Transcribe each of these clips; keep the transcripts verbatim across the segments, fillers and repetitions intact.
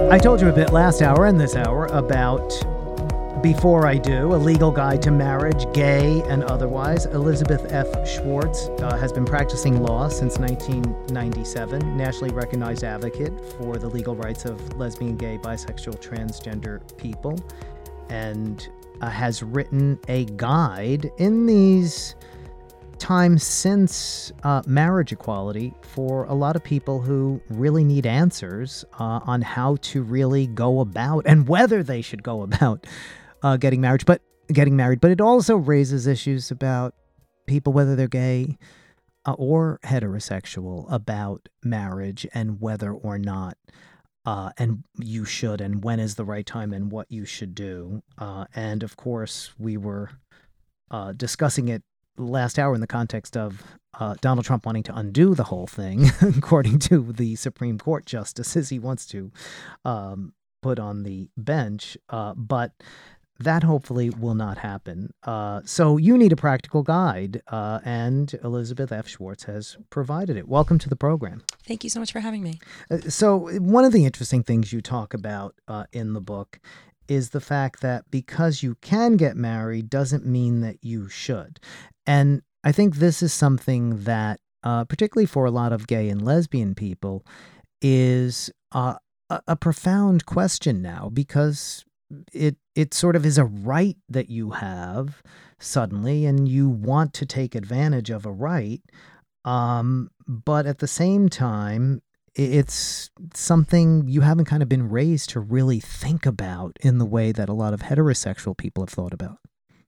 I told you a bit last hour and this hour about Before I Do, a legal guide to marriage, gay and otherwise. Elizabeth F. Schwartz uh, has been practicing law since nineteen ninety-seven, nationally recognized advocate for the legal rights of lesbian, gay, bisexual, transgender people, and uh, has written a guide in these times since uh, marriage equality for a lot of people who really need answers uh, on how to really go about and whether they should go about uh, getting married. But getting married, but it also raises issues about people, whether they're gay uh, or heterosexual, about marriage and whether or not uh, and you should, and when is the right time, and what you should do. Uh, and of course, we were uh, discussing it last hour in the context of uh, Donald Trump wanting to undo the whole thing, according to the Supreme Court justices he wants to um, put on the bench. Uh, but that hopefully will not happen. Uh, so you need a practical guide, uh, and Elizabeth F. Schwartz has provided it. Welcome to the program. Thank you so much for having me. Uh, so one of the interesting things you talk about uh, in the book is the fact that because you can get married doesn't mean that you should. And I think this is something that, uh, particularly for a lot of gay and lesbian people, is uh, a, a profound question now, because it it sort of is a right that you have suddenly, and you want to take advantage of a right. Um, but at the same time, it's something you haven't kind of been raised to really think about in the way that a lot of heterosexual people have thought about.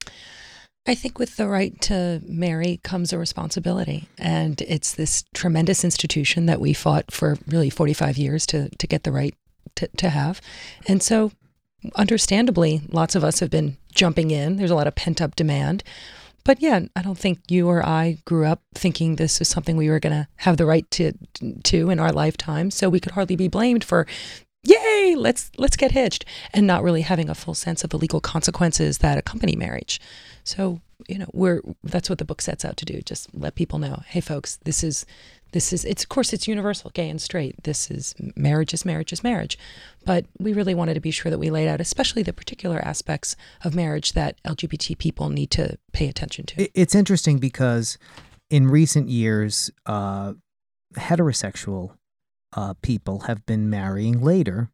I think with the right to marry comes a responsibility. And it's this tremendous institution that we fought for really forty-five years to, to get the right to, to have. And so understandably, lots of us have been jumping in. There's a lot of pent-up demand. But yeah, I don't think you or I grew up thinking this was something we were going to have the right to to in our lifetime. So we could hardly be blamed for, yay, let's let's get hitched, and not really having a full sense of the legal consequences that accompany marriage. So, you know, we're that's what the book sets out to do. Just let people know, hey, folks, this is this is it's of course it's universal, gay and straight. This is marriage is marriage is marriage. But we really wanted to be sure that we laid out, especially the particular aspects of marriage that L G B T people need to pay attention to. It's interesting because in recent years, uh, heterosexual uh, people have been marrying later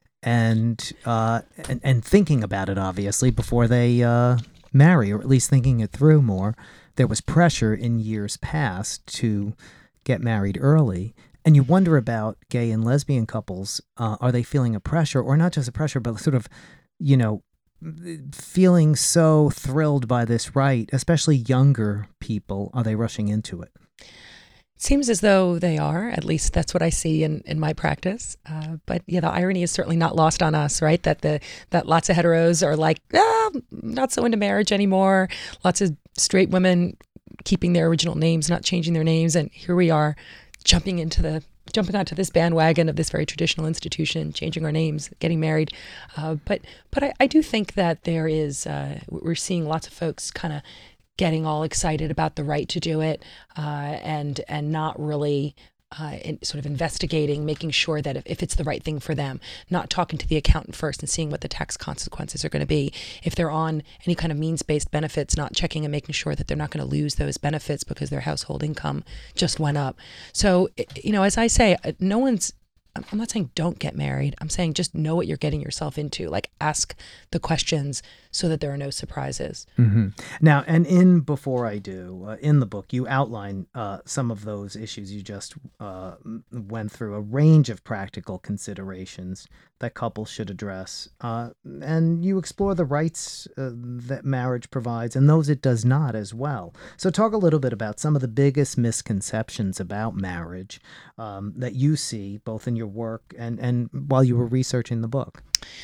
and, uh, and and thinking about it, obviously, before they uh, marry, or at least thinking it through more. There was pressure in years past to get married early. And you wonder about gay and lesbian couples. Uh, are they feeling a pressure, or not just a pressure, but sort of, you know, feeling so thrilled by this right, especially younger people? Are they rushing into it? It seems as though they are. At least that's what I see in, in my practice. Uh, but yeah, the irony is certainly not lost on us, right? That the that lots of heteros are like, ah, not so into marriage anymore. Lots of straight women keeping their original names, not changing their names. And here we are, jumping into the jumping onto this bandwagon of this very traditional institution, changing our names, getting married. Uh, but but I, I do think that there is, uh, we're seeing lots of folks kind of getting all excited about the right to do it, uh, and and not really uh, in, sort of investigating, making sure that if, if it's the right thing for them, not talking to the accountant first and seeing what the tax consequences are going to be. If they're on any kind of means-based benefits, not checking and making sure that they're not going to lose those benefits because their household income just went up. So, you know, as I say, no one's, I'm not saying don't get married. I'm saying just know what you're getting yourself into. Like, ask the questions so that there are no surprises. Mm-hmm. Now, and in Before I Do, uh, in the book, you outline uh, some of those issues you just uh, went through, a range of practical considerations that couples should address. Uh, and you explore the rights uh, that marriage provides and those it does not as well. So talk a little bit about some of the biggest misconceptions about marriage um, that you see both in your work and, and while you were researching the book.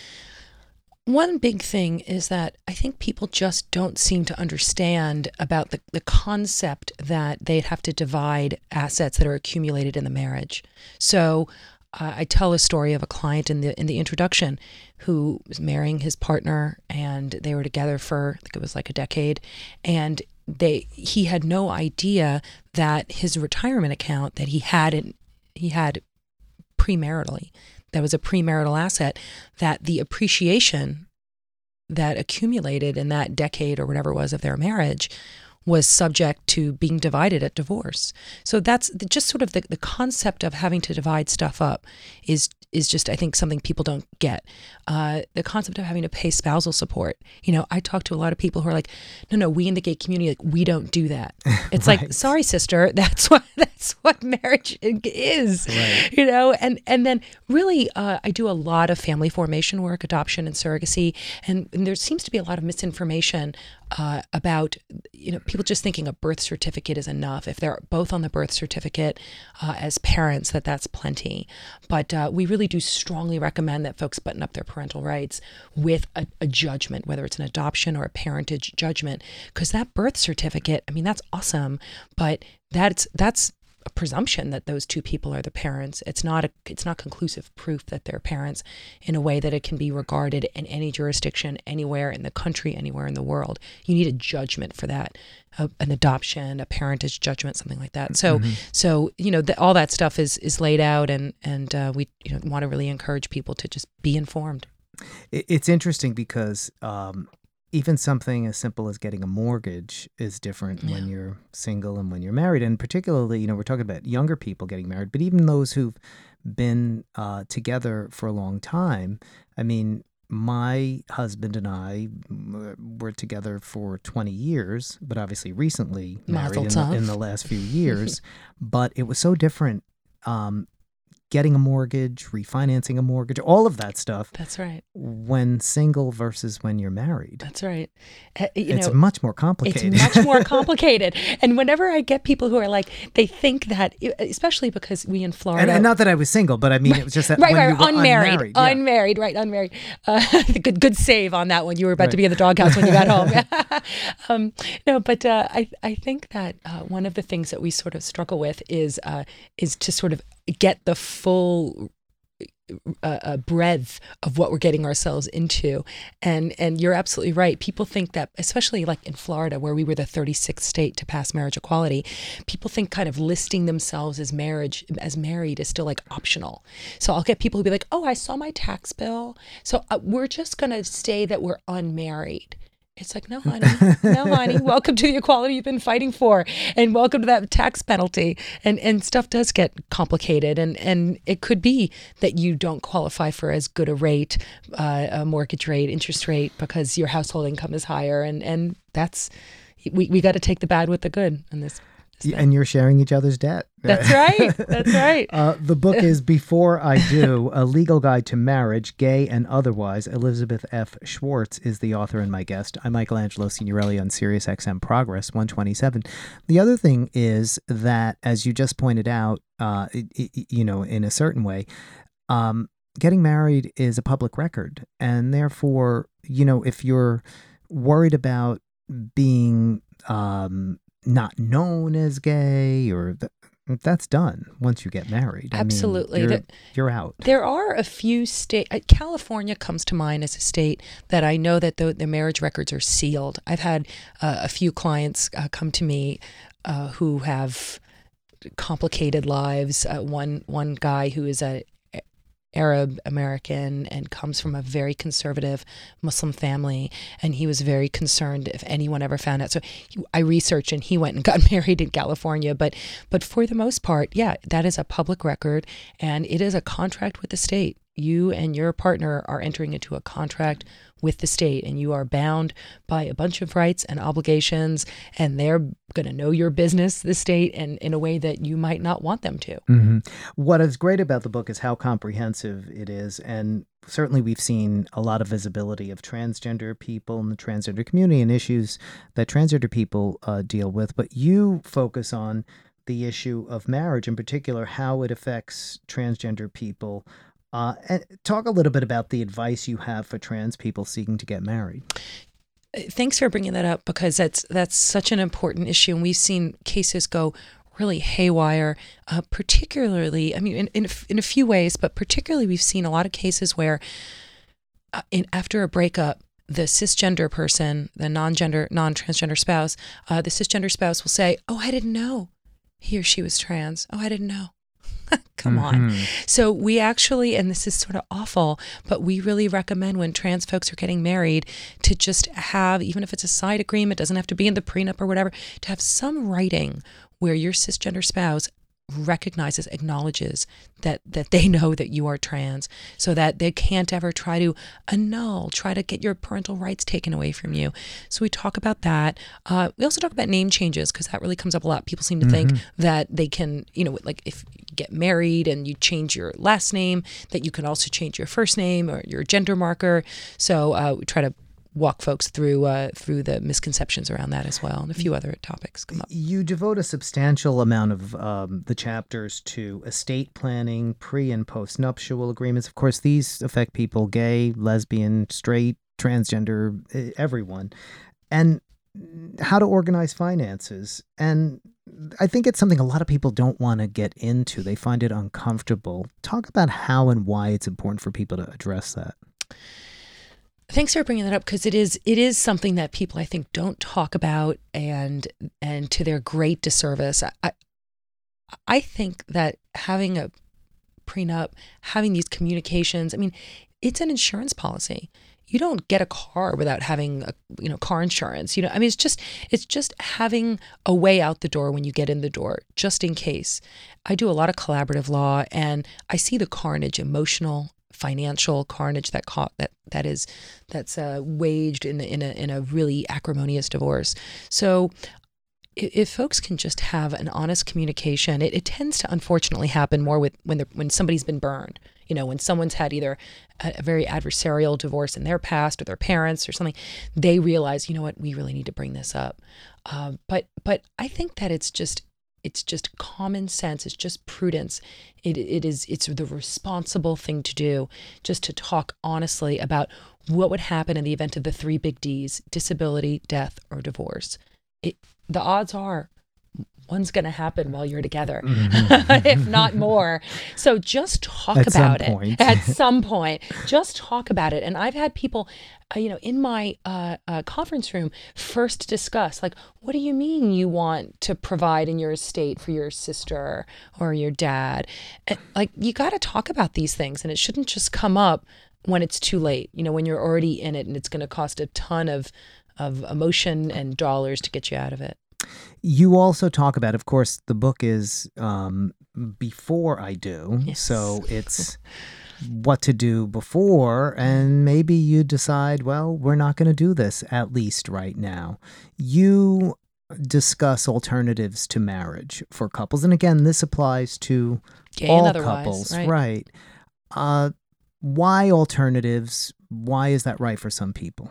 One big thing is that I think people just don't seem to understand about the, the concept that they'd have to divide assets that are accumulated in the marriage. So uh, I tell a story of a client in the in the introduction who was marrying his partner, and they were together for, I think it was like a decade, and they he had no idea that his retirement account that he had in, he had premaritally, that was a premarital asset, that the appreciation that accumulated in that decade or whatever it was of their marriage was subject to being divided at divorce. So that's the, just sort of the, the concept of having to divide stuff up is is just, I think, something people don't get. Uh, the concept of having to pay spousal support. You know, I talk to a lot of people who are like, no, no, we in the gay community, like, we don't do that. It's right. like, sorry, sister, that's what that's what marriage is. Right. You know, and and then really, uh, I do a lot of family formation work, adoption and surrogacy, and, and there seems to be a lot of misinformation uh, about, you know, people just thinking a birth certificate is enough. If they're both on the birth certificate uh, as parents, that that's plenty. But uh, we really do strongly recommend that folks button up their parental rights with a, a judgment, whether it's an adoption or a parentage judgment, because that birth certificate, I mean, that's awesome, but that's that's a presumption that those two people are the parents. It's not a it's not conclusive proof that they're parents in a way that it can be regarded in any jurisdiction, anywhere in the country, anywhere in the world. You need a judgment for that, a, an adoption, a parentage judgment, something like that. So, mm-hmm. so you know, the, all that stuff is is laid out, and and uh, we you know want to really encourage people to just be informed. It's interesting because um, even something as simple as getting a mortgage is different yeah. when you're single and when you're married. And particularly, you know, we're talking about younger people getting married, but even those who've been uh, together for a long time. I mean, my husband and I were together for twenty years, but obviously recently married in the, in the last few years. But it was so different. Um, getting a mortgage, refinancing a mortgage, all of that stuff. That's right. When single versus when you're married. That's right. Uh, you it's know, much more complicated. It's much more complicated. And whenever I get people who are like, they think that, especially because we in Florida. And, and not that I was single, but I mean, right, it was just that right, when right, you were unmarried. Unmarried, yeah. Unmarried, right, unmarried. Uh, good good save on that one. You were about right. to be in the doghouse when you got home. um, no, but uh, I, I think that uh, one of the things that we sort of struggle with is uh, is to sort of get the full uh, uh, breadth of what we're getting ourselves into. And and you're absolutely right. People think that, especially like in Florida, where we were the thirty-sixth state to pass marriage equality, people think kind of listing themselves as marriage, as married is still like optional. So I'll get people who be like, oh, I saw my tax bill, so uh, we're just going to say that we're unmarried. It's like, no, honey, no, honey, welcome to the equality you've been fighting for, and welcome to that tax penalty. And and stuff does get complicated, and, and it could be that you don't qualify for as good a rate, uh, a mortgage rate, interest rate, because your household income is higher, and, and that's, we, we got to take the bad with the good in this. Yeah, and you're sharing each other's debt. That's right. That's right. uh, the book is Before I Do, A Legal Guide to Marriage, Gay and Otherwise. Elizabeth F. Schwartz is the author and my guest. I'm Michelangelo Signorelli on Sirius X M Progress one twenty-seven. The other thing is that, as you just pointed out, uh, it, it, you know, in a certain way, um, getting married is a public record. And therefore, you know, if you're worried about being um, not known as gay, or th- that's done once you get married. Absolutely. I mean, you're, the, you're out. There are a few states, uh, California comes to mind as a state that I know that the, the marriage records are sealed. I've had uh, a few clients uh, come to me uh, who have complicated lives. Uh, one one guy who is a Arab American and comes from a very conservative Muslim family, and he was very concerned if anyone ever found out. So he, I researched, and he went and got married in California. But but for the most part, yeah, that is a public record, and it is a contract with the state. You and your partner are entering into a contract with the state, and you are bound by a bunch of rights and obligations, and they're going to know your business, the state, and in a way that you might not want them to. Mm-hmm. What is great about the book is how comprehensive it is, and certainly we've seen a lot of visibility of transgender people in the transgender community and issues that transgender people uh, deal with, but you focus on the issue of marriage, in particular, how it affects transgender people. Uh, and talk a little bit about the advice you have for trans people seeking to get married. Thanks for bringing that up, because that's that's such an important issue, and we've seen cases go really haywire, uh, particularly, I mean, in, in, in a few ways, but particularly we've seen a lot of cases where uh, in, after a breakup, the cisgender person, the non-gender, non-transgender spouse, uh, the cisgender spouse will say, oh, I didn't know he or she was trans. Oh, I didn't know. Come Mm-hmm. on. So we actually, and this is sort of awful, but we really recommend when trans folks are getting married to just have, even if it's a side agreement, doesn't have to be in the prenup or whatever, to have some writing where your cisgender spouse recognizes, acknowledges that that they know that you are trans, so that they can't ever try to annul, try to get your parental rights taken away from you. So we talk about that. Uh, we also talk about name changes, because that really comes up a lot. People seem to Mm-hmm. think that they can, you know, like if you get married and you change your last name, that you can also change your first name or your gender marker. So uh, we try to walk folks through uh, through the misconceptions around that as well, and a few other topics come up. You devote a substantial amount of um, the chapters to estate planning, pre and post nuptial agreements. Of course, these affect people: gay, lesbian, straight, transgender, eh, everyone, and how to organize finances. And I think it's something a lot of people don't want to get into. They find it uncomfortable. Talk about how and why it's important for people to address that. Thanks for bringing that up, because it is it is something that people, I think, don't talk about, and and to their great disservice. I I, I think that having a prenup, having these communications, I mean, it's an insurance policy. You don't get a car without having a, you know, car insurance. You know, I mean, it's just it's just having a way out the door when you get in the door, just in case. I do a lot of collaborative law, and I see the carnage, emotional, financial carnage that ca- that that is that's uh, waged in in a in a really acrimonious divorce. So if, if folks can just have an honest communication, it, it tends to unfortunately happen more with when they're, when somebody's been burned. You know, when someone's had either a, a very adversarial divorce in their past or their parents or something, they realize, you know what, we really need to bring this up. Uh, but but I think that it's just It's just common sense. It's just prudence. It it is it's the responsible thing to do, just to talk honestly about what would happen in the event of the three big D's: disability, death, or divorce. It, the odds are one's going to happen while you're together, mm-hmm. if not more. So just talk At about some it point. at some point. Just talk about it. And I've had people, uh, you know, in my uh, uh, conference room first discuss, like, what do you mean you want to provide in your estate for your sister or your dad? And, like, you got to talk about these things, and it shouldn't just come up when it's too late, you know, when you're already in it and it's going to cost a ton of, of emotion and dollars to get you out of it. You also talk about, of course, the book is um, Before I Do. Yes. So it's what to do before, and maybe you decide, well, we're not going to do this, at least right now. You discuss alternatives to marriage for couples. And again, this applies to Gay all and otherwise, couples. right? Right. Uh, why alternatives? Why is that right for some people?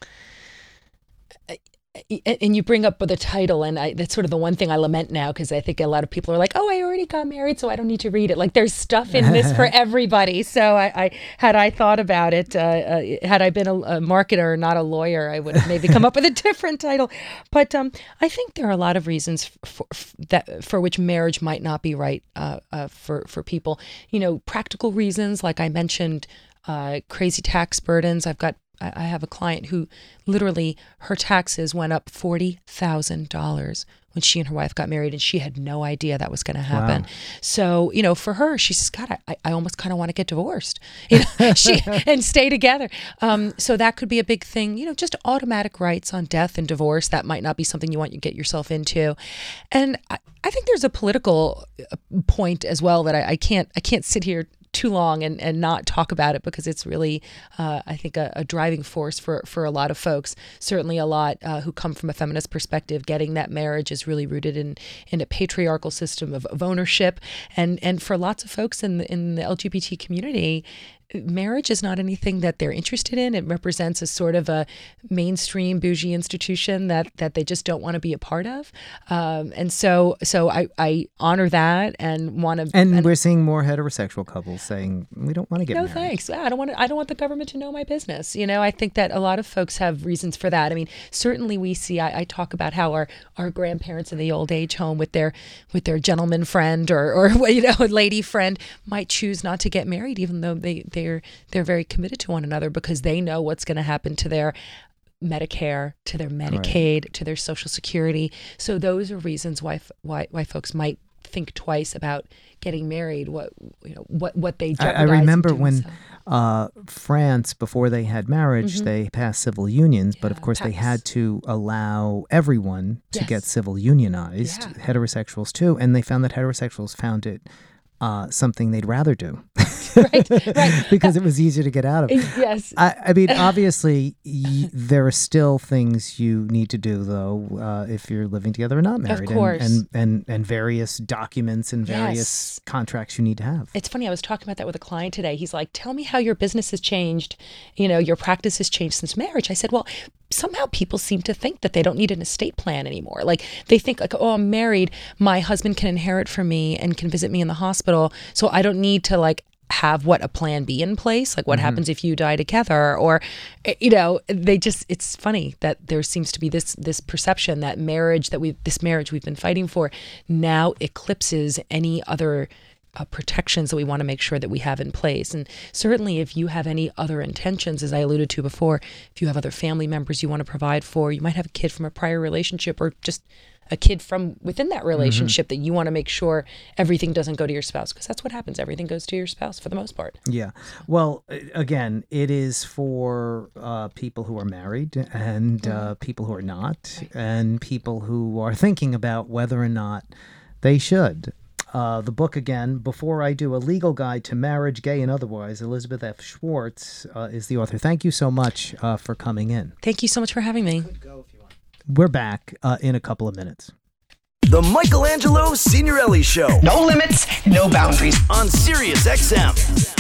And you bring up the title, and I, that's sort of the one thing I lament now, because I think a lot of people are like, oh, I already got married, so I don't need to read it. Like, there's stuff in this for everybody. So I, I had I thought about it, uh, uh, had I been a, a marketer, not a lawyer, I would have maybe come up with a different title. But um, I think there are a lot of reasons for, for that for which marriage might not be right uh, uh, for for people. You know, practical reasons, like I mentioned, uh, crazy tax burdens. I've got I have a client who literally her taxes went up forty thousand dollars when she and her wife got married, and she had no idea that was going to happen. Wow. So, you know, for her, she says, God, I, I almost kind of want to get divorced, you know, she, and stay together. Um, so that could be a big thing, you know, just automatic rights on death and divorce. That might not be something you want to get yourself into. And I, I think there's a political point as well that I, I can't, I can't sit here too long and, and not talk about it, because it's really, uh, I think, a, a driving force for, for a lot of folks, certainly a lot uh, who come from a feminist perspective. Getting that marriage is really rooted in, in a patriarchal system of, of ownership. And, and for lots of folks in the, in the L G B T community, marriage is not anything that they're interested in. It represents a sort of a mainstream bougie institution that that they just don't want to be a part of. Um, and so so I, I honor that and want to. And, and we're seeing more heterosexual couples saying, we don't want to get no, married. No thanks. I don't want to, I don't want the government to know my business. You know, I think that a lot of folks have reasons for that. I mean, certainly we see, I, I talk about how our, our grandparents in the old age home with their with their gentleman friend or, or you know, a lady friend might choose not to get married, even though they, they They're they're very committed to one another, because they know what's going to happen to their Medicare, to their Medicaid, right, to their Social Security. So those are reasons why why why folks might think twice about getting married, what you know, what what they I, jeopardize. I remember in doing when so. uh, France, before they had marriage, Mm-hmm. they passed civil unions, but of Yeah, course they Pax. had to allow everyone to Yes. get civil unionized, Yeah. heterosexuals too, and they found that heterosexuals found it uh, something they'd rather do. Right, right. Because it was easier to get out of. Yes. I, I mean, obviously, y- there are still things you need to do, though, uh, if you're living together or not married. course. And, and, and, and various documents and various Yes. contracts you need to have. It's funny, I was talking about that with a client today. He's like, tell me how your business has changed, you know, your practice has changed since marriage. I said, well, somehow people seem to think that they don't need an estate plan anymore. Like they think like, oh, I'm married, my husband can inherit from me and can visit me in the hospital, so I don't need to like have what a plan B in place, like what Mm-hmm. happens if you die together, or you know, they just, it's funny that there seems to be this this perception that marriage that we this marriage we've been fighting for now eclipses any other uh, protections that we want to make sure that we have in place. And certainly if you have any other intentions, as I alluded to before, if you have other family members you want to provide for, you might have a kid from a prior relationship or just a kid from within that relationship mm-hmm. that you want to make sure everything doesn't go to your spouse, because that's what happens. Everything goes to your spouse for the most part. Yeah. Well, again, it is for uh, people who are married and mm-hmm. uh, people who are not, right. and people who are thinking about whether or not they should. Uh, the book, again, Before I Do, A Legal Guide to Marriage, Gay and Otherwise, Elizabeth F. Schwartz uh, is the author. Thank you so much uh, for coming in. Thank you so much for having me. We're back uh, in a couple of minutes. The Michelangelo Signorelli Show. No limits, no boundaries. On Sirius X M.